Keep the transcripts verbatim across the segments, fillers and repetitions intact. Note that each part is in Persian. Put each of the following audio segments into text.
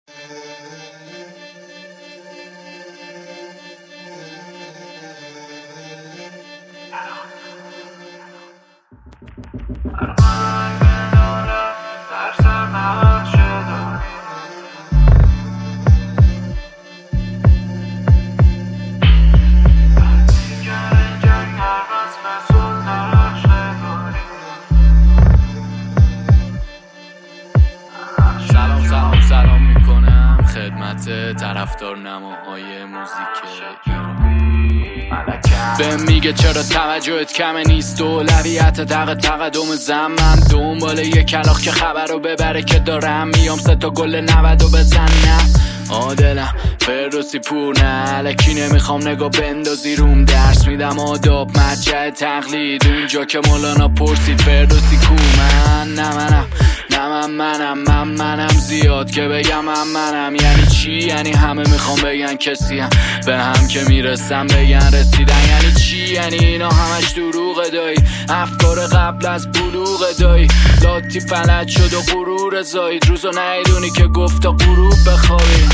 سلام سلام سلام میکنم خدمت طرفدار نماهای موزیک ایران. به میگه چرا توجهت کمه نیست، اولویت تق تقدم زن. من دنبال یه کلاغ که خبر رو ببره که دارم میام سه تا گل نود و بزنم. عادلم فردوسی پور نه الکی نمیخوام نگاه بندازی روم. درس میدم آداب مجه تقلید اونجا که مولانا پرسید فردوسی کو. من نه منم نه من منم من منم زیاد که بگم من منم. یعنی چی؟ یعنی همه میخوام بگن کسی هم به هم که میرسم بگن رسیدن. یعنی چی؟ یعنی اینا همش دروغ دایی، افکار قبل از بلوغ دایی. لاتی فلج شد و غرور زاید، روزو نیدونی که گفتا غروب بخوابی.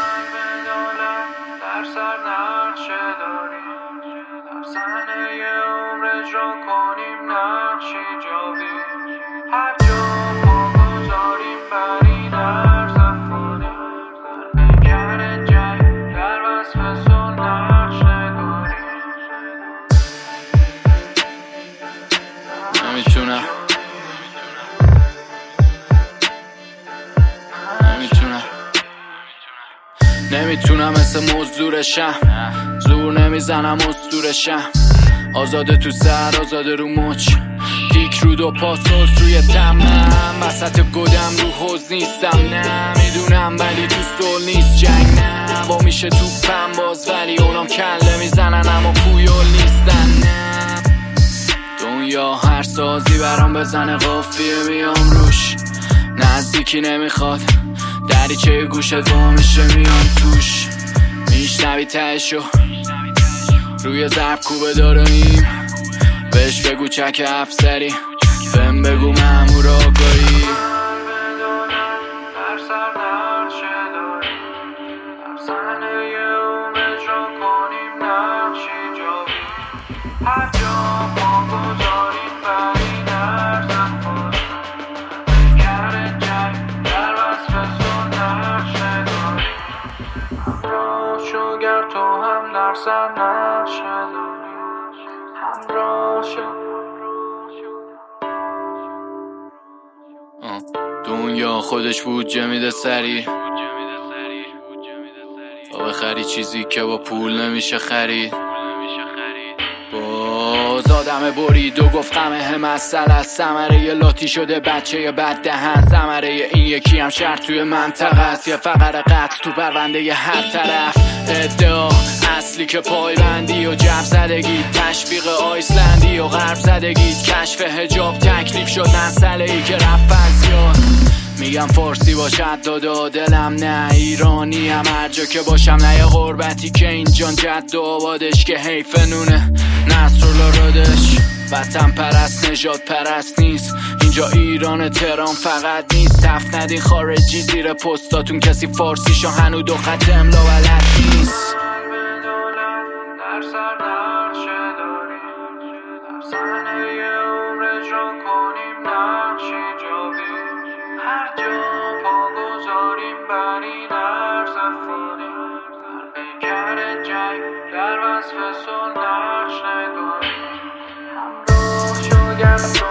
در سر نقشه داریم، در صحنه عمر اجرا کنیم نقشی جاوی. هر جا ما گذاریم بری در زفانی، در پیکر جنگ در وصف سن نقش نگاریم. نمیتونم نمیتونم نمیتونم مثل مزدورشم، زور نمیزنم اسطورشم. آزاده تو سر آزاده رو مچ، تیک رو دو پاسوس روی تمام. وسط گودم رو حوز نیستم نه میدونم ولی تو سول نیست جنگ. نه با میشه تو پم باز ولی اونام کله میزنن اما پویول نیستن. نه دنیا هر سازی برام بزنه قافیه میام روش. نزدیکی نمیخواد دریچه گوشت وا میشه میام توش. میشنوی تهشو روی ضرب کوبه داریم. بهش بگو چک افسری، بهم بگو مامور آگاهی. در سر نقشه داریم، در صحنه عمر اجرا کنیم نقشی جاوی. هر جا ما گذاریم بری در زفانی، پیکر جنگ در وصف سن نقش نگاریم. همراه شو گر تو هم در سر نقشه داری، همراه شو. دنیا خودش بودجه میده سری تا بخری چیزی که با پول نمیشه خرید. باز آدم برید و گفت غم مسئله است. ثمره یه لاتی شده بچه یه بد دهن. ثمره این یکی هم شهر توی منطقه است. یه فقر قتل تو پرونده ی هر طرف. ادعا اصلی که پایبندی و جب زدگی، تشویق آیسلندی و غرب زدگی، کشف حجاب تکلیف شد مسئله ای که رفت از یاد. میگم فارسی باشد دادا دلم نه ایرانی هم هر جا که باشم. نه یه غربتی که اینجان جد و آبادش که حیف نونه نصرالله رادش. وطن پرست نجات پرست نیست اینجا ایران تهران فقط نیست. تف ندین خارجی زیر پستاتون کسی فارسیشو هنو دو خط املا بلد نیست. در سر نقشه داریم، در صحنه عمر اجرا کنیم نقشی جاوی. هر جا پا گذاریم بری در زفانی، در پیکر جنگ در وصف سن نقش نگاریم. همراه شو گر